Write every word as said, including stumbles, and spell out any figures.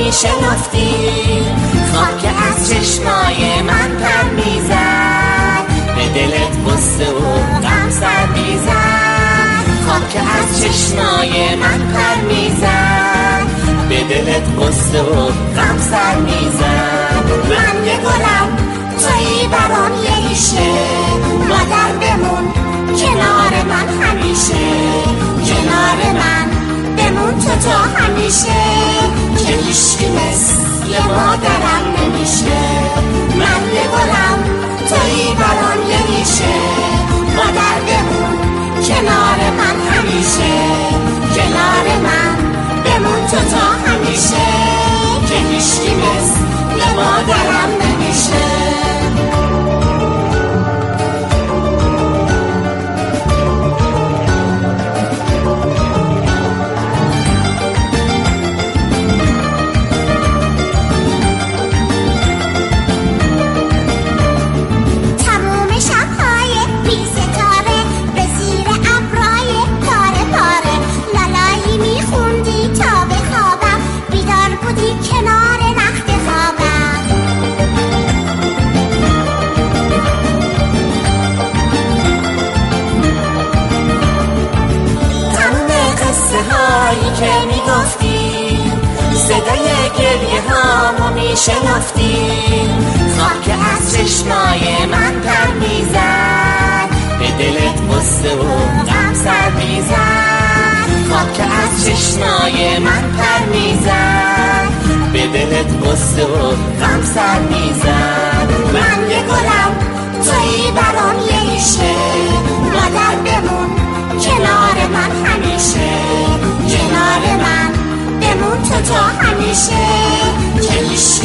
میشنفتی، خاک از چشمای من پر میزد، به دلت قصه و غم سر میزد. خاک از چشمای من پر میزد، به دلت قصه و غم سر میزد. من یه گلم تویی برام یه ریشه، مادر بمون کنار من همیشه، کنار من بمون تو تا همیشه، که هیچکی مثل یه مادرم نمیشه. من یه گلم تویی برام یه ریشه، مادر بمون کنار من همیشه، کنار من بمون تو تا همیشه، که هیچکی مثل یه مادرم نمیشه. که میگفتی صدای گریه هامو میشنفتی، خاک از چشمای من پر میزد، به دلت قصه و غم سر میزد. خاک از چشمای من پر میزد، به دلت قصه و غم سر میزد. من یه گلم تویی برام یه ریشه، مادر بمون کنار من همیشه، کنار من بمون تو تا همیشه، که